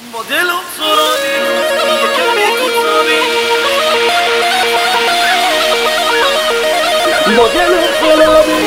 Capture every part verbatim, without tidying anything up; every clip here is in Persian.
مدلم سرابی یکمی کتابی مدلم سرابی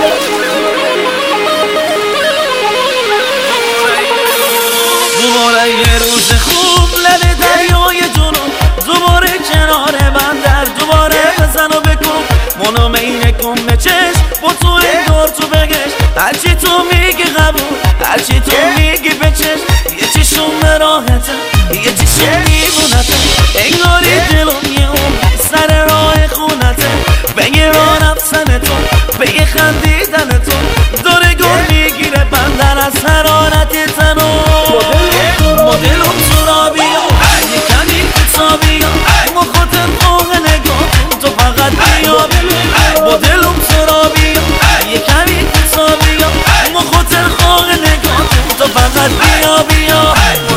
دوباره یه روز خوب لب دریای جنوب، دوباره کنار بندر، دوباره بزن و بکن منو مینه کن به چشم با تو انگار تو بگش، هرچی تو میگی قبول، هرچی تو میگی به چشم، یه چیشون به راحتم یه چیشون میبونتم، انگاری دلم یه اون سر راه خونته، بگه راه رفتن تو بگه خندیدن تو داره گل میگیره بندر از حرارت تنو. مدلم سرابی یه کمی کتابی ما خاطر خواه نگاه کن تو فقط بیا. مدلم سرابی یه کمی کتابی ما خاطر خواه نگاه کن تو فقط بیا بیا.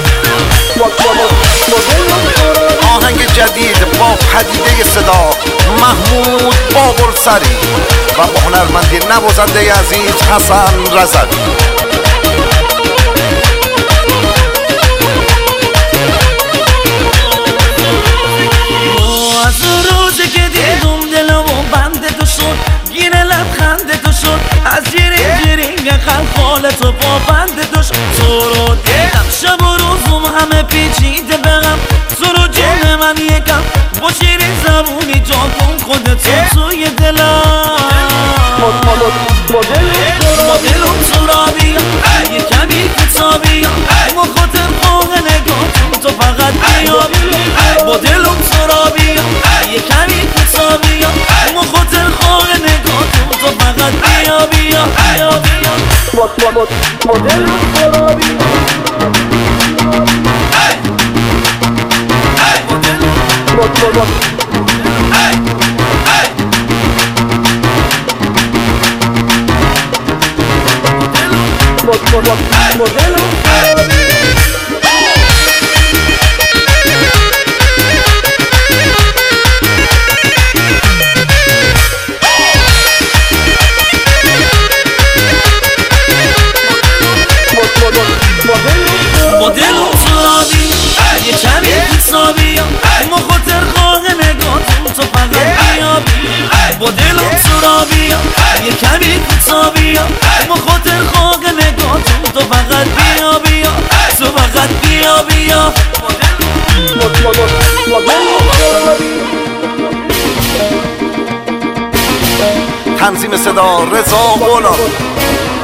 آهنگ جدید با پدیده صدا محمود بابرسری و با هنرمندی نوازنده عزیز حسن رضوی. از اون روزی که دیدم دلمو بند تو شد، گیره لبخند تو شد، از جیرین جیرین خلخال تو با بند تو شد، تو رو دیدم شب و روزم همه پیچیده بغم، تو رو جون من یکم با شیرین زبونی جا کن خودتو توی دلم. مدلم سرابی یه کمی کتابی ما خاطر خواه نگاه کن تو فقط بیا. مدلم سرابی یه کمی کتابی ما خاطر خواه نگاه کن تو فقط بیا بیا بیا بیا. مدلم سرابی مدلم سرابی یه کمی کتابی ما خاطر خواه نگاه کن تو فقط بیا. مدلم سرابی یه کمی کتابی ما خاطر خواه نگاه کن تو فقط بیا بیا تو فقط بیا بیا. تنظیم صدا رضا غلام.